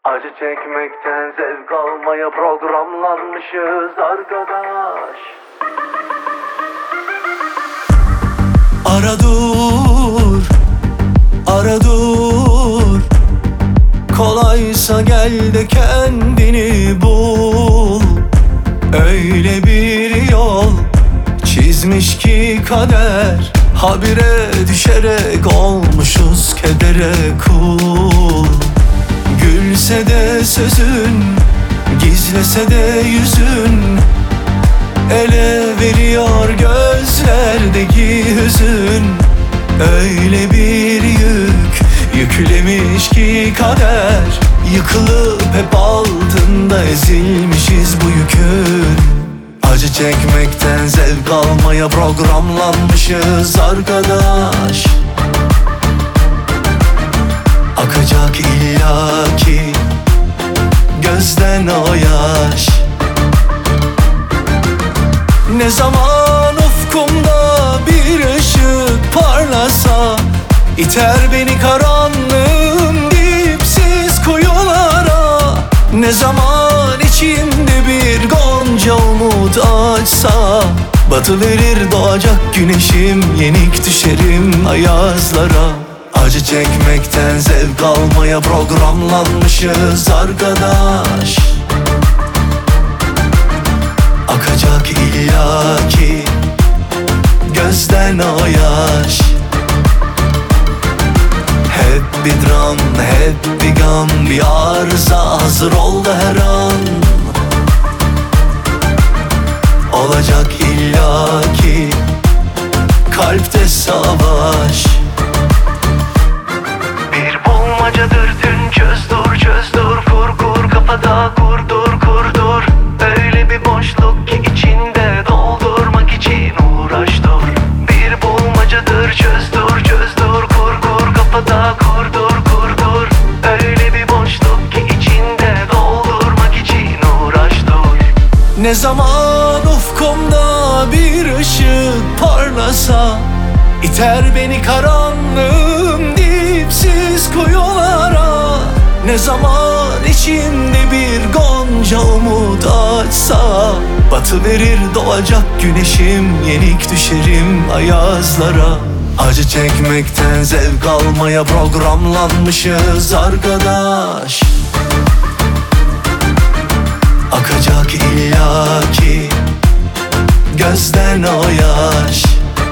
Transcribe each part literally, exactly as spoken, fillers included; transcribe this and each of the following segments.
Acı çekmekten zevk almaya programlanmışız arkadaş. Ara dur, ara dur. Kolaysa gel de kendini bul. Öyle bir yol çizmiş ki kader, habire düşerek olmuşuz kedere kul. Gülse de sözün, gizlese de yüzün, ele veriyor gözlerdeki hüzün. Öyle bir yük yüklemiş ki kader, yıkılıp hep altında ezilmişiz bu yükün. Acı çekmekten zevk almaya programlanmışız arkadaş. Akacak illaki gözden o yaş. Ne zaman ufkumda bir ışık parlasa, iter beni karanlığın dipsiz kuyulara. Ne zaman içimde bir gonca umut açsa, batıverir doğacak güneşim, yenik düşerim ayazlara. Acı çekmekten zevk almaya programlanmışız arkadaş. Akacak illaki gözden o yaş. Hep bir dram, hep bir gam, bir arıza hazır oldu her an. Olacak illaki kalpte savaş. Bir bulmacadır tüm çözdür çözdür, kur kur kafada kurdur kurdur. Öyle bir boşluk ki içinde doldurmak için uğraş dur. Bir bulmacadır çözdür çözdür, kur kur kafada kurdur kurdur. Öyle bir boşluk ki içinde doldurmak için uğraş dur. Ne zaman ufkumda bir ışık parlasa, iter beni karanlığın dipsiz kuyulara. Ne zaman içimde bir gonca umut açsa, batıverir doğacak güneşim, yenik düşerim ayazlara. Acı çekmekten zevk almaya programlanmışız arkadaş. Akacak illaki gözden o yaş.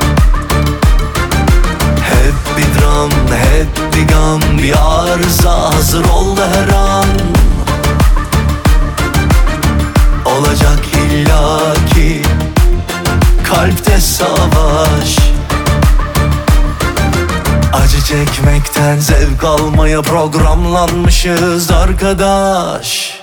Hep bir dram, hep bir gam, bir arıza hazır oldu her an. Olacak illaki kalpte savaş. Acı çekmekten zevk almaya programlanmışız arkadaş.